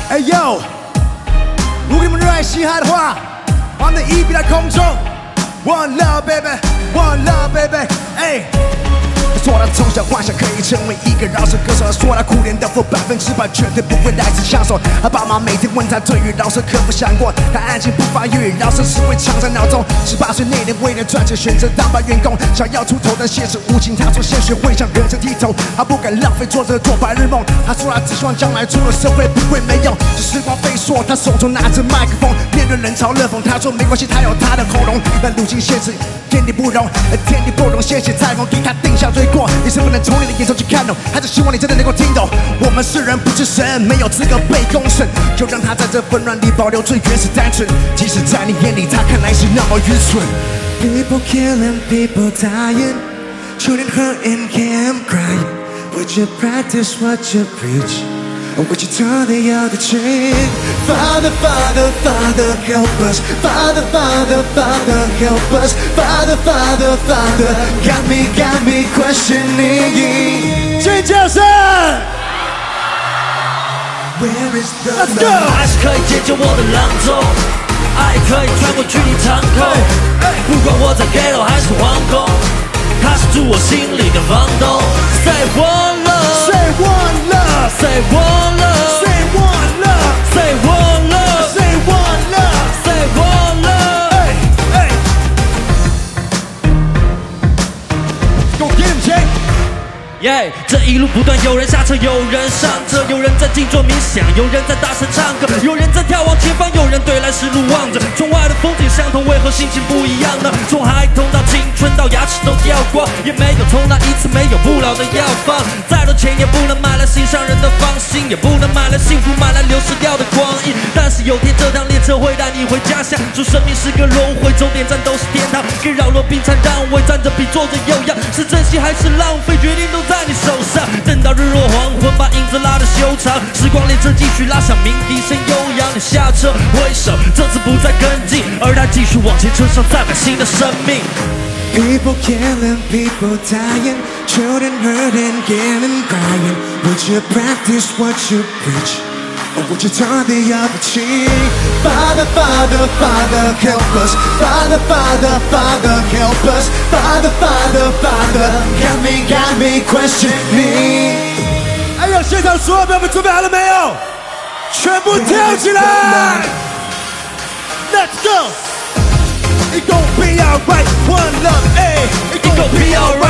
哎呦，如果你们热爱嘻哈的话，把你的一笔在空中 ，One love baby, One love baby， 哎。他说他从小幻想可以成为一个饶舌歌手，他说他苦练的 flow 100%绝对不会来自枪手。他爸妈每天问他对于饶舌可否想过，他安静不发语，饶舌只会藏在脑中。18岁那年为了赚钱选择当白员工，想要出头但现实无情。他说先学会向人生剃头，他不敢浪费做这做白日梦。他说他只希望将来出了社会不会没用。这时光飞速，他手中拿着麦克风，面对人潮热讽。他说没关系，他有他的喉咙。但如今现实天地不容，天地不容，谢谢彩虹给他定下罪过。你是不能从你的眼中去看懂，还是希望你真的能够听懂？我们是人不是神，没有资格被公审，就让他在这纷乱里保留最原始单纯。即使在你眼里，他看来是那么愚蠢。People killing, people dying, children hurting, can't cry. Would you practice what you preach? Or would you turn the other cheek? Father, Father, Father, help us. Father, Father, Father, help us. Father, Father, Father, got me questioning. 尖叫声 Where is the love? Let's go! 还是可以解救我的浪中，爱可以穿过距离长空。不管我在 ghetto 还是皇宫，他是住我心里的房东。Say one love, Say one love, say one love, say one love, say one love, say one love, say one love. Hey, hey. Go get him, Jake. 耶！这一路不断有人下车，有人上车，有人在静坐冥想，有人在大声唱歌，有人在眺望前方，有人对来时路望着。窗外的风景相同，为何心情不一样呢？从孩童到青春，到牙齿都掉光，也没有从那一次没有不老的药方。再多钱也不能买来心上人的芳心，也不能买来幸福，买来流失掉的光阴。但是有天这趟列车会带你回家乡，说生命是个轮回，终点站都是天堂。给扰落冰残让位，站着比坐着有样，是珍惜还是浪费，决定都在你手上。等到日落黄昏，把影子拉得修长，时光列车继续拉响鸣笛声悠扬。你下车挥手，这次不再跟进，而他继续往前，车上载满新的生命。 People killing, people dying, children hurting, getting crying. Would you practice what you preach? Or would you turn the other cheek? Father, Father, Father, help us. Father, Father, Father, help us. Father, Father, Father, got me questioning. 哎呦，现场所有朋友们准备好了没有？全部跳起来 ！Let's go! It gon' be alright, one love, ayy. It gon' be alright.